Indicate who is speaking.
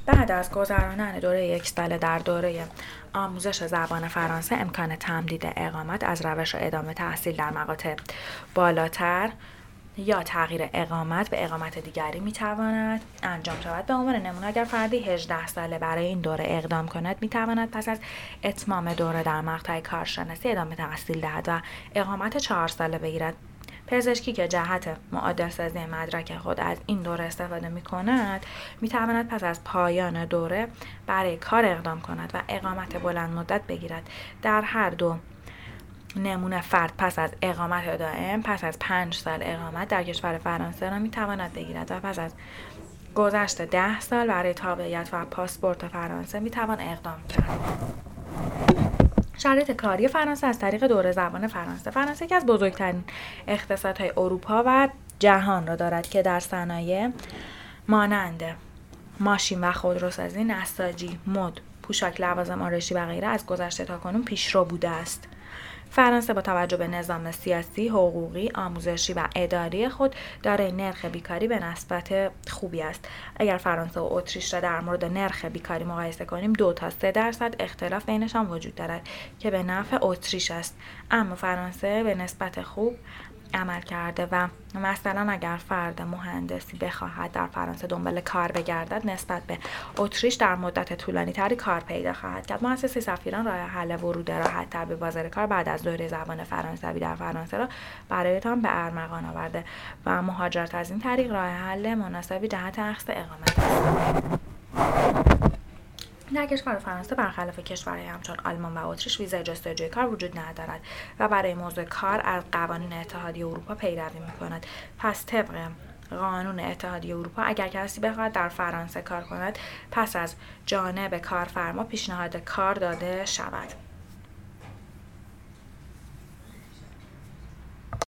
Speaker 1: بعد از گذراندن دوره 1 ساله در دوره آموزش زبان فرانسه، امکان تمدید اقامت از روش ادامه تحصیل در مقاطع بالاتر یا تغییر اقامت به اقامت دیگری میتواند انجام شود. به عنوان نمونه اگر فردی 18 ساله برای این دوره اقدام کند، میتواند پس از اتمام دوره در مقطع کارشناسی ادامه تحصیل دهد و اقامت 4 ساله بگیرد. پزشکی که جهت معادل سازی مدرک خود از این دوره استفاده می کند، می تواند پس از پایان دوره برای کار اقدام کند و اقامت بلند مدت بگیرد. در هر دو نمونه فرد پس از اقامت دائم، پس از 5 سال اقامت در کشور فرانسه را می تواند بگیرد و پس از گذشت 10 سال برای تابعیت و پاسپورت فرانسه می توان اقدام کرد. شرایط کاری فرانسه از طریق دوره زبان فرانسه. فرانسه یکی از بزرگترین اقتصادهای اروپا و جهان را دارد که در صنایع مانند ماشین و خودروسازی، نساجی، مد، پوشاک، لوازم آرایشی و غیره از گذشته تا کنون پیشرو بوده است. فرانسه با توجه به نظام سیاسی، حقوقی، آموزشی و اداری خود دارای نرخ بیکاری به نسبت خوبی است. اگر فرانسه و اتریش را در مورد نرخ بیکاری مقایسه کنیم، 2 تا 3% اختلاف بینشان وجود دارد که به نفع اتریش است. اما فرانسه به نسبت خوب عمل کرده و مثلا اگر فرد مهندسی بخواهد در فرانسه دنبال کار بگردد، نسبت به اتریش در مدت طولانی تری کار پیدا خواهد کرد. مؤسسه سفیران راه حل ورود راحت تر به بازار کار بعد از دوره زبان فرانسوی در فرانسه را برایتان به ارمغان آورده و مهاجرت از این طریق راه حل مناسبی جهت اخذ اقامت است. در کشور فرانسه برخلاف کشورهای همچون آلمان و اتریش ویزای جستجوی کار وجود ندارد و برای موضوع کار از قوانین اتحادیه اروپا پیروی می‌کند. پس طبق قانون اتحادیه اروپا اگر کسی بخواهد در فرانسه کار کند، پس از جانب کارفرما پیشنهاد کار داده شود.